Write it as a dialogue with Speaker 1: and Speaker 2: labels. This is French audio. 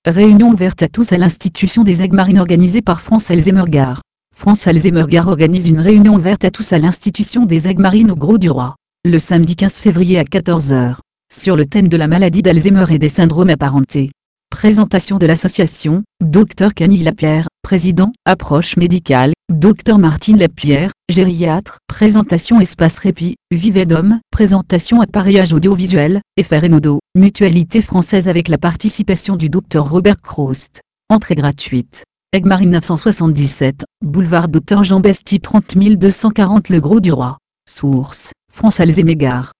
Speaker 1: Réunion ouverte à tous à l'institution des aigues marines organisée par France Alzheimer Gare. France Alzheimer Gare organise une réunion ouverte à tous à l'institution des aigues marines au Grau du Roi, le samedi 15 février à 14 h, sur le thème de la maladie d'Alzheimer et des syndromes apparentés. Présentation de l'association, Dr Camille Lapierre, président, approche médicale, Dr Martine Lapierre, gériatre, présentation espace répit, Vivedom, présentation appareillage audiovisuel, FRNODO, mutualité française avec la participation du Dr Robert Crost. Entrée gratuite. Aigues Marines 977, boulevard Dr Jean Besty 30 240 Le Grau du Roi. Source, France Alzheimer Gare.